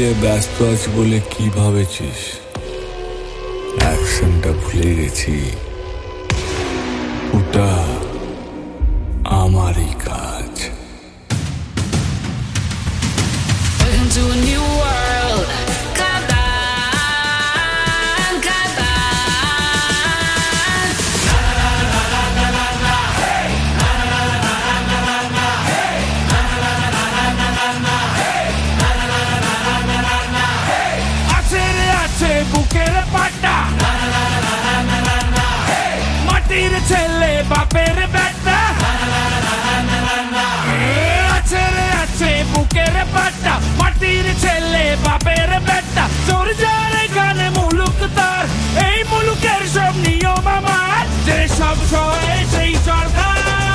নিয়ে ব্যস্ত আছি বলে কি ভাবেছিস? অ্যাকশনটা ভুলে গেছি। ওটা আমারই কাজ। Into a new world. Kaban, Kaban. আছে রে আছে বুকের পাটা, মাটির ছেলে বাপের বেটা। আছে রে আছে বুকের পাটা, মাটির ছেলে বাপের বেটা। তোর যার এখানে মুলুক তার, এই মুলুকের সব নিয়ম আমার, যে সব সয়ে সেই সরকার।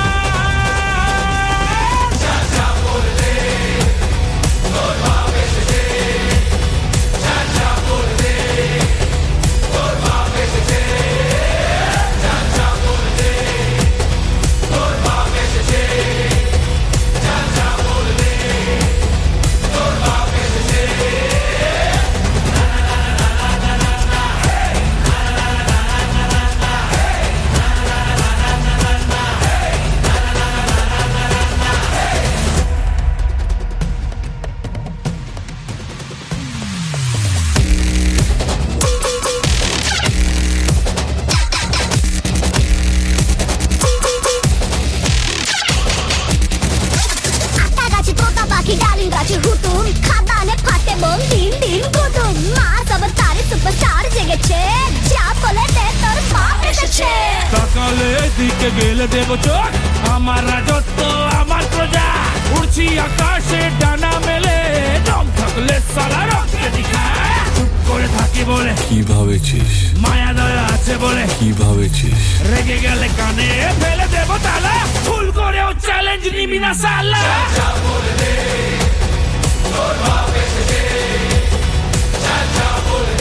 डालिंग गाची हुतुम खादाने फाटे बोल दिन दिन गुदुम मास अवतारी सुपरस्टार জেগেছে যা বলে দে তোর বাপ এসেছে সকালে দিকে গেলে দেব চোখ আমার রাজত্ব আমার প্রজা উড়ছি আকাশে ডানা মেলে দম থাকলে সারা রক্তে দিখা চুপ করে থাকি বলে কি ভাবেছিস? মায়া দয়া আছে বলে কি ভাবেছিস? রেগে গেলে কানে ফেলে দেব তালা ভুল করেও চ্যালেঞ্জ নিবি না সালা বলে দে তোর বাপ এসেছে চাচা বলে